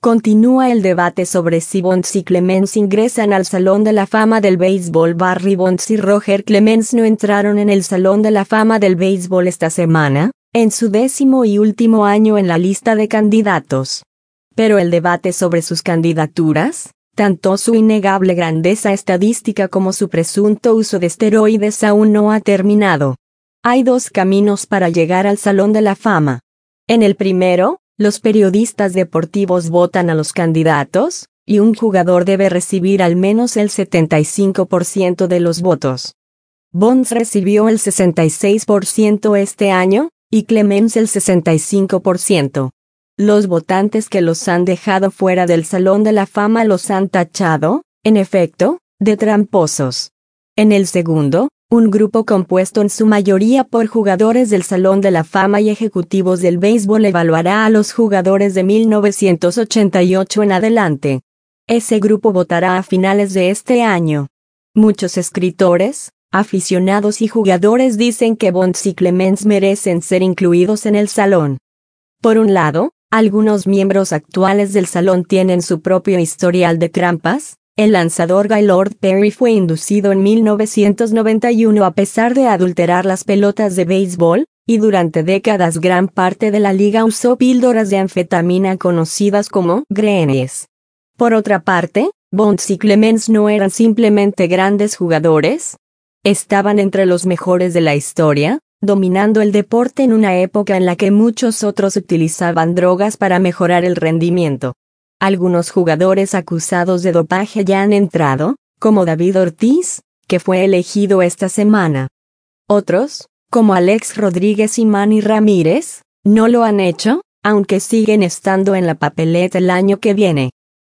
Continúa el debate sobre si Bonds y Clemens ingresan al Salón de la Fama del Béisbol. Barry Bonds y Roger Clemens no entraron en el Salón de la Fama del Béisbol esta semana, en su 10º y último año en la lista de candidatos. Pero el debate sobre sus candidaturas, tanto su innegable grandeza estadística como su presunto uso de esteroides aún no ha terminado. Hay dos caminos para llegar al Salón de la Fama. En el primero, los periodistas deportivos votan a los candidatos, y un jugador debe recibir al menos el 75% de los votos. Bonds recibió el 66% este año, y Clemens el 65%. Los votantes que los han dejado fuera del Salón de la Fama los han tachado, en efecto, de tramposos. En el segundo, un grupo compuesto en su mayoría por jugadores del Salón de la Fama y ejecutivos del béisbol evaluará a los jugadores de 1988 en adelante. Ese grupo votará a finales de este año. Muchos escritores, aficionados y jugadores dicen que Bonds y Clemens merecen ser incluidos en el salón. Por un lado, algunos miembros actuales del salón tienen su propio historial de trampas. El lanzador Gaylord Perry fue inducido en 1991 a pesar de adulterar las pelotas de béisbol, y durante décadas gran parte de la liga usó píldoras de anfetamina conocidas como greenies. Por otra parte, Bonds y Clemens no eran simplemente grandes jugadores. Estaban entre los mejores de la historia, dominando el deporte en una época en la que muchos otros utilizaban drogas para mejorar el rendimiento. Algunos jugadores acusados de dopaje ya han entrado, como David Ortiz, que fue elegido esta semana. Otros, como Alex Rodríguez y Manny Ramírez, no lo han hecho, aunque siguen estando en la papeleta el año que viene.